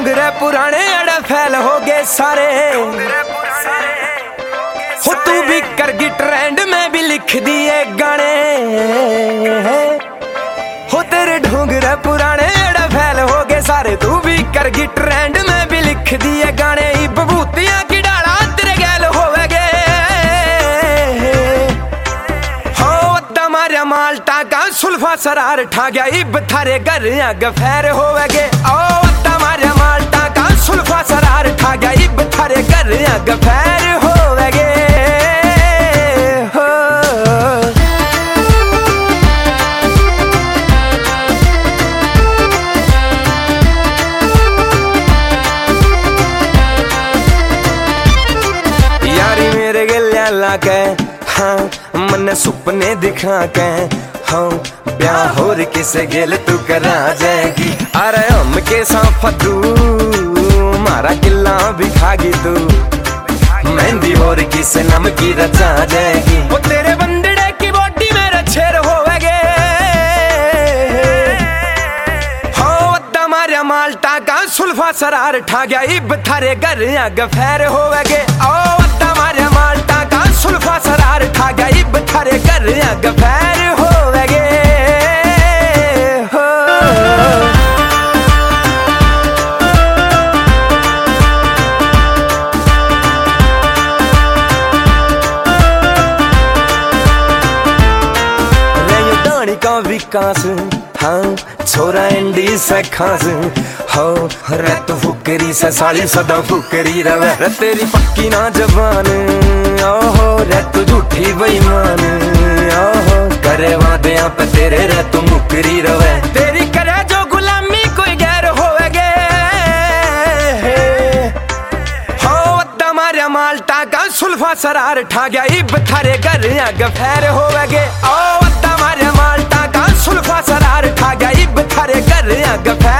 ढोंगरे पुराने अड़े फैल हो गए सारे। हो तू भी करगी ट्रेंड में भी लिख दिए गाने। हो तेरे ढोंगरे पुराने अड़े फैल हो गए सारे। तू भी करगी ट्रेंड में भी लिख दिए गाने। बबूतियां की डाला तेरे गैल होवेगे। हो तमारा माल्टा का सुल्फा सरार ठा गया। इब थारे घर गफैर होवेगे। ओ तमारा माल्टा का सुल्फा सरार ठा गया। इब थारे घर गफैर होवेगे। यारी मेरे गलिया लाके हाँ मन सुपने दिखा के हाँ ब्याह होर किसे गेल तू करा जाएगी। अरे हम के साफतू मारा किला भी खागी तू। मेहंदी होर किसे नम की रचा जाएगी। वो तेरे बंदड़े की बॉडी मेरे छेर होवेगे। हो तमारा माल्टा का सुल्फा सरार ठा गया। इब थारे घर गफैर होवेगे। ओ तमारा माल्टा का सुल्फा सरार ठा गया। इब थारे घर गफैर होवेगे। का विकास हाँ छोरा एंडी से खास हो रत फुकरी से साली सदा फुकरी रवे। तेरी पक्की ना जबान ओहो रे तू झूठी बेईमान। ओहो करे वादे पे तेरे रे तू मुकरी रवे। तेरी करे जो गुलामी कोई गैर होवेगे। हो तमारा माल्टा का सुल्फा सरार ठा गया। इब थारे घर गफैर होवेगे। ओ तमारा माल्टा का सुल्फा सरार ठा गया। इब थारे घर गफैर